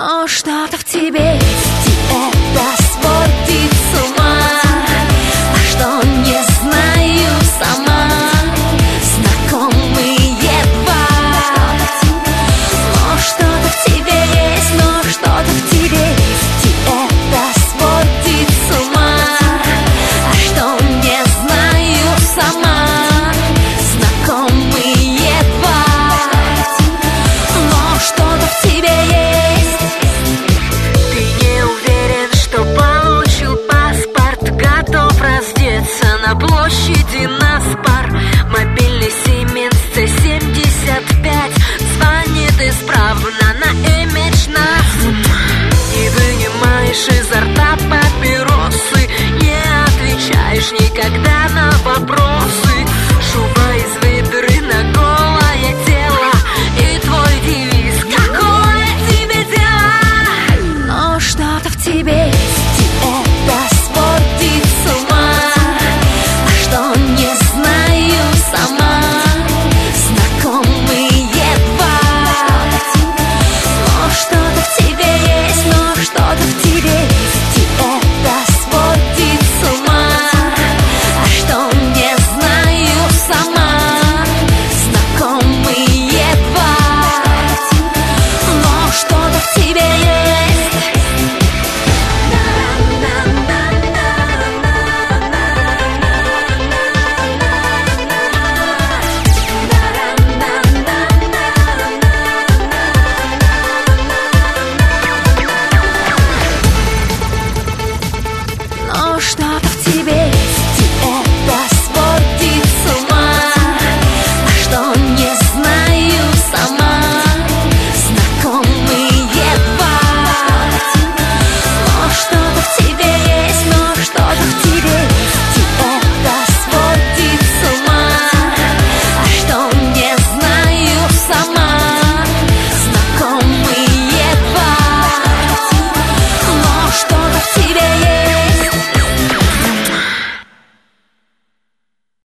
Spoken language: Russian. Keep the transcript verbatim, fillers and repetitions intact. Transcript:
но что-то в тебе есть, и это сводит с ума. А что, не знаю сама, знакомые два. Но что-то в тебе есть, но что-то в тебе есть, и это сводит с ума. А что, не знаю сама, знакомые два. Но что-то в тебе есть. Ты не уверен, что получил паспорт, готов раздеться на площади Наспар. Мобильный Siemens си семьдесят пять звонит исправно на имидж нас. Не вынимаешь из